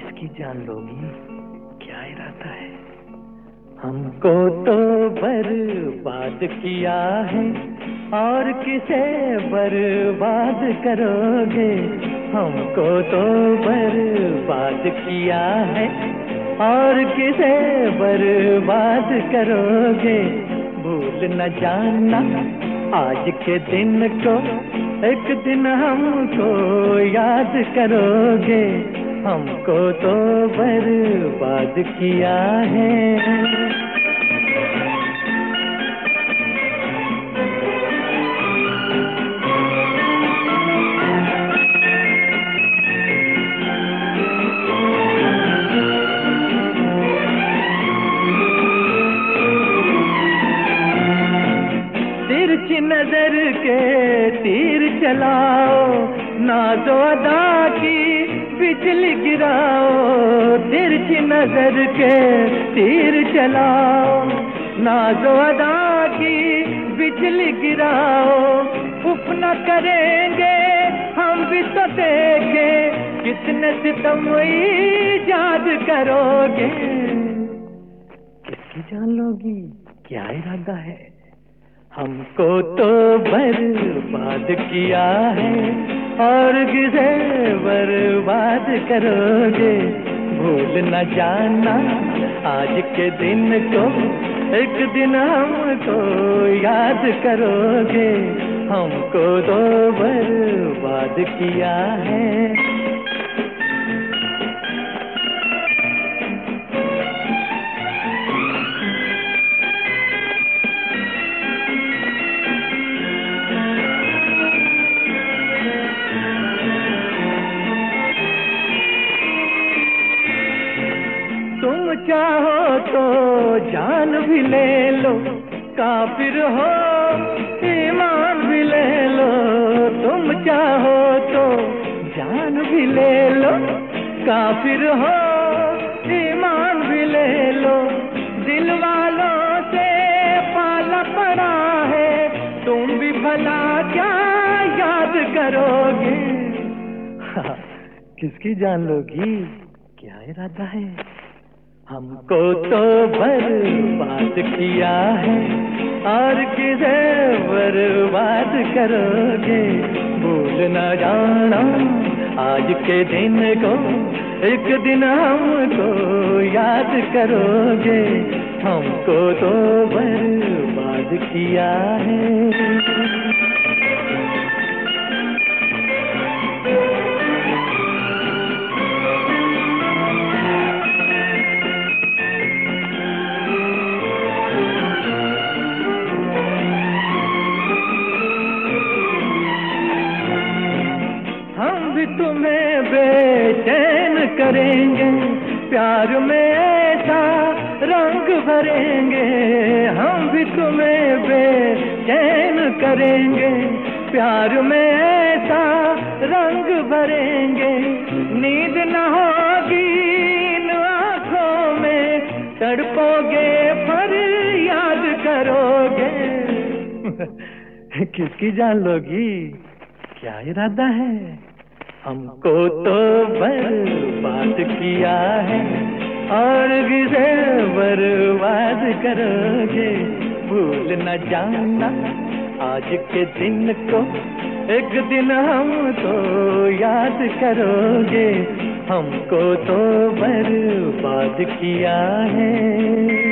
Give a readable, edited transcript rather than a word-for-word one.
किसकी जान लोगी, क्या इरादा है? हमको तो बर्बाद किया है और किसे बर्बाद करोगे? हमको तो बर्बाद किया है और किसे बर्बाद करोगे? भूल न जाना आज के दिन को, एक दिन हमको याद करोगे। हमको तो बर्बाद किया है। तिरछी नजर के तीर चलाओ, नाज़ो अदा की बिजली गिराओ। तिरछी नजर के तीर चलाओ, नाज़ो अदा की बिजली गिराओ। उफ न करेंगे हम भी तो देखे, कितने सितम ईजाद करोगे? किसकी जान लोगी, क्या इरादा है? हमको तो बर्बाद किया है और किसे बर्बाद करोगे? भूल न जाना आज के दिन को, एक दिन हमको याद करोगे। हमको तो बर्बाद किया है। तुम चाहो तो जान भी ले लो, काफिर हो ईमान भी ले लो। तुम चाहो तो जान भी ले लो, काफिर हो ईमान भी ले लो। दिल वालों से पाला पड़ा है, तुम भी भला क्या याद करोगे? किसकी जान लोगी, क्या इरादा है? हमको तो बर्बाद किया है और किसे बर्बाद करोगे? भूल न जाना आज के दिन को, एक दिन हमको याद करोगे। हमको तो बर्बाद किया है। हम भी तुम्हें बेचैन करेंगे, प्यार में ऐसा रंग भरेंगे। हम भी तुम्हें बेचैन करेंगे, प्यार में ऐसा रंग भरेंगे। नींद न होगी इन आँखों में, तड़पोगे पर याद करोगे। किसकी जान लोगी, क्या इरादा है? हमको तो बर्बाद किया है और किसे बर्बाद करोगे? भूल न जाना आज के दिन को, एक दिन हमको याद करोगे। हमको तो बर्बाद किया है।